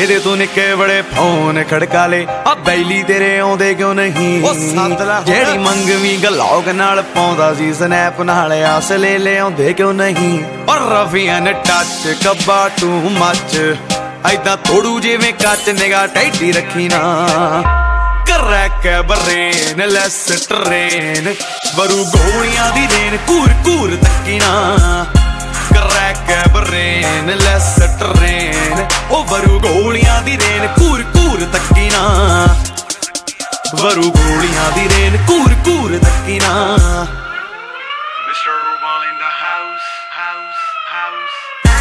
ਇਹਦੇ ਤੋਂ ਨਿੱਕੇ ਬੜੇ ਫੋਨ ਖੜਕਾ ਲੇ ਆ ਬੈਲੀ ਤੇਰੇ ਆਉਂਦੇ ਕਿਉਂ ਨਹੀਂ ਜਿਹੜੀ ਮੰਗਵੀਂ ਗਲੌਗ ਨਾਲ ਪਾਉਂਦਾ ਸੀ ਸਨੈਪ ਨਾਲ ਆਸ ਲੈ ਲਿਆਉਂਦੇ ਕਿਉਂ ਨਹੀਂ ਔਰ ਰਫੀਆਂ ਨੇ ਟੱਚ ਕੱਬਾ ਟੂ ਮੱਚ ਐਦਾਂ ਤੋੜੂ ਜਿਵੇਂ ਕੱਚ ਨਿਗਾ ਟੈਡੀ ਰੱਖੀ ਨਾ ਕਰੈਕ ਬਰੇਨ ਲੈਸ ਟਰੇਨ ਵਰੂ ਗੋਲੀਆਂ ਦੀ ਦੇਨ ਕੂਰ ਕੂਰ ਤੱਕੀ ਨਾ ਕਰੈਕ ਬਰੇਨ ਲੈਸ ਟਰੇਨ ਉਹ ਵਰੂ ਗੋਲੀਆਂ ਦੀ ਦੇਨ ਕੂਰ ਕੂਰ ਤੱਕੀ ਨਾ ਵਰੂ ਗੋਲੀਆਂ ਦੀ ਦੇਨ ਕੂਰ ਕੂਰ ਤੱਕੀ ਨਾ ਮਿਸਟਰ ਰੂਬਲ ਇਨ ਦਾ ਹਾਊਸ ਹਾਊਸ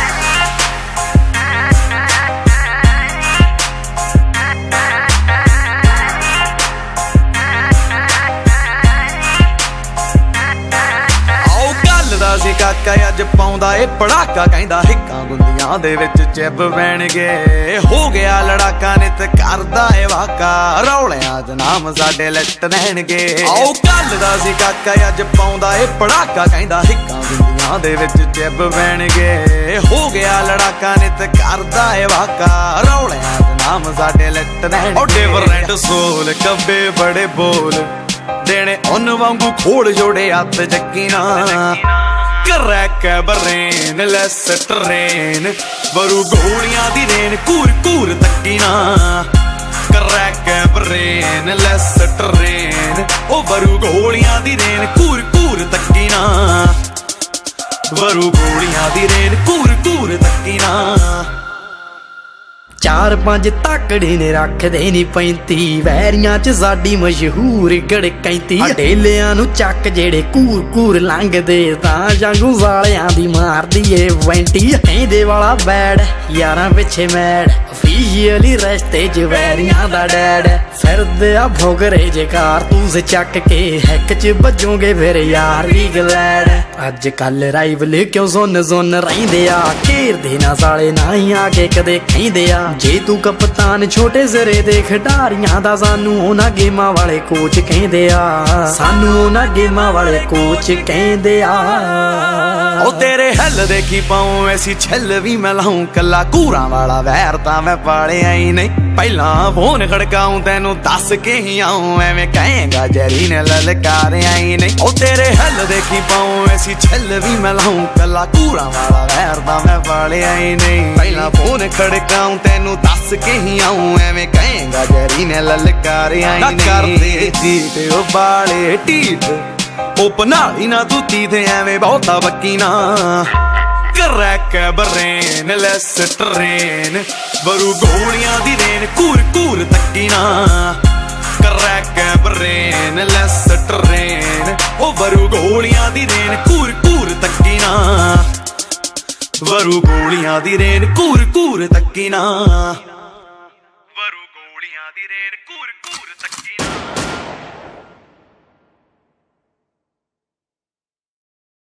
ਸੀ ਕਾਕਾ ਅੱਜ ਪਾਉਂਦਾ ਏ ਪੜਾਕਾ ਕਹਿੰਦਾ ਹਿੱਕਾਂ ਗੁੰਦੀਆਂ ਦੇ ਵਿੱਚ ਚਿੱਬ ਪੈਣਗੇ ਹੋ ਗਿਆ ਲੜਾਕਾ ਨਿਤ ਕਰਦਾ ਏ ਵਾਕਾ ਰੌਲਿਆਂ ਚ ਨਾਮ ਸਾਡੇ ਲਿਟ ਰਹਿਣਗੇ ਆਓ ਕੱਲ ਦਾ ਸੀ ਕਾਕਾ ਅੱਜ ਪਾਉਂਦਾ ਏ ਪੜਾਕਾ ਕਹਿੰਦਾ ਹਿੱਕਾਂ ਗੁੰਦੀਆਂ ਦੇ ਵਿੱਚ ਚਿੱਬ ਪੈਣਗੇ ਹੋ ਗਿਆ ਲੜਾਕਾ ਨਿਤ ਕਰਦਾ ਏ ਵਾਕਾ ਰੌਲਿਆਂ ਚ ਨਾਮ ਸਾਡੇ ਲਿਟ ਰਹਿਣਗੇ ਓ ਡਿਫਰੈਂਟ ਸੋਲ ਕੱਬੇ ਬੜੇ ਬੋਲ ਦੇਣੇ ਉਨ ਵਾਂਗੂ ਖੋੜ ਜੋੜੇ ਹੱਥ ਚੱਕੀ ਨਾ ਕਰੈਕ ਬਰੇਨ ਲੈਸ ਟਰੇਨ ਵਰੂ ਗੋਲੀਆਂ ਦੀ ਦੇਨ ਕੂਰ ਕੂਰ ਤੱਕੀ ਨਾ ਕਰੈਕ ਬਰੇਨ ਲੈਸ ਟਰੇਨ ਉਹ ਵਰੂ ਗੋਲੀਆਂ ਦੀ ਦੇਨ ਕੂਰ ਕੂਰ ਤੱਕੀ ਨਾ ਵਰੂ ਗੋਲੀਆਂ ਦੀ ਦੇਨ ਕੂਰ ਕੂਰ ਤੱਕੀ ਨਾ 4-5 ਤਾਕੜੇ ਨੇ ਰੱਖਦੇ ਨੀ 35 ਵੈਰੀਆਂ ਚ ਸਾਡੀ ਮਸ਼ਹੂਰ ਗੜਕੈਂਤੀ ਢੇਲਿਆਂ ਨੂੰ ਚੱਕ ਜਿਹੜੇ ਕੂਰ ਕੂਰ ਲੰਘਦੇ ਤਾਂ ਜਾਂਗੂ ਵਾਲਿਆਂ ਦੀ ਮਾਰਦੀ ਏ ਵੈਂਟੀ ਕਹਿੰਦੇ ਵਾਲਾ ਬੈਡ ਯਾਰਾਂ ਪਿੱਛੇ ਮੈਡ ਅਫੀਸ਼ੀਅਲੀ ਰਸਤੇ ਚ ਵੈਰੀਆਂ ਦਾ ਡੈਡ ਫਿਰਦੇ ਆ ਭੋਗਰੇ ਜੇ ਕਾਰਤੂਸ ਚੱਕ ਕੇ ਹੈਕ ਚ ਵੱਜੋਗੇ ਫਿਰ ਯਾਰ ਵੀ ਗਲੈਡ ਅੱਜ ਕੱਲ ਰਾਈਵਲ ਕਿਉਂ ਜ਼ੋਨ ਰਹਿੰਦੇ ਆ ਘੇਰਦੇ ਨਾ ਸਾਲੇ ਨਾ ਹੀ ਆ ਕੇ ਕਦੇ ਕਹਿੰਦੇ ਆ ਜੇ ਤੂੰ ਕਪਤਾਨ ਛੋਟੇ ਜ਼ਰੇ ਦੇ ਖਿਡਾਰੀਆਂ ਦਾ ਸਾਨੂੰ ਉਹਨਾਂ ਗੇਮਾਂ ਵਾਲੇ ਕੋਚ ਕਹਿੰਦੇ ਆ ਸਾਨੂੰ ਉਹਨਾਂ ਗੇਮਾਂ ਵਾਲੇ ਕੋਚ ਕਹਿੰਦੇ ਆ ਉਹ ਤੇਰੇ ਹੱਲ ਦੇਖੀ ਪਾਉ ਐਸੀ ਛੱਲ ਵੀ ਮੈਂ ਲਾਉਂ ਕੱਲਾ ਕੂਰਾਂ ਵਾਲਾ ਵੈਰ ਤਾਂ ਮੈਂ ਪਾਲਿਆ ਹੀ ਨਹੀਂ ਪਹਿਲਾਂ ਫੋਨ ਖੜਕਾਉਂ ਤੈਨੂੰ ਦੱਸ ਕੇ ਹੀ ਆਉਂ ਐਵੇਂ ਕਹੇਗਾ ਜੈਰੀ ਨੇ ਲਲਕਾਰਿਆ ਹੀ ਨਹੀਂ ਉਹ ਤੇਰੇ ਹੱਲ ਦੇਖੀ ਪਾਉ ਐਸੀ ਛੱਲ ਵੀ ਮੈਂ ਲਾਉਂ ਕੱਲਾ ਕੂਰਾਂ ਵਾਲਾ ਵੈਰ ਤਾਂ ਮੈਂ ਪਾਲਿਆ ਹੀ ਨਹੀਂ ਪਹਿਲਾਂ ਫੋਨ ਖੜਕਾਉਂ ਤੈਨੂੰ ਦੱਸ ਕੇ ਹੀ ਆਉਂ ਐਵੇਂ ਕਹੇਗਾ ਜੈਰੀ ਨੇ ਲਲਕਾਰਿਆ ਹੀ ਨਹੀਂ ਕਰਦੇ ਜੀਟ ਉਹ ਬਾਲੇ ਢੀਠ ਉਹ ਪਨਾਲੀ ਨਾ ਤੂੰ ਤੀਥੇ ਐਵੇਂ ਬਹੁਤਾ ਬੱਕੀ ਨਾ ਕਰੈਕ ਬਰੇਨ ਲੈਸ ਟਰੇਨ ਵਰੂ ਗੋਲੀਆਂ ਦੀ ਦੇਨ ਕੂਰ ਕੂਰ ਤੱਕੀ ਨਾ ਕਰੈਕ ਬਰੇਨ ਲੈਸ ਟਰੇਨ ਉਹ ਵਰੂ ਗੋਲੀਆਂ ਦੀ ਦੇਨ ਕੂਰ ਕੂਰ ਤੱਕੀ ਨਾ ਵਰੂ ਗੋਲੀਆਂ ਦੀ ਦੇਨ ਕੂਰ ਕੂਰ ਤੱਕੀ ਨਾ ਵਰੂ ਗੋਲੀਆਂ ਦੀ ਦੇਨ ਕੂਰ ਕੂਰ ਤੱਕੀ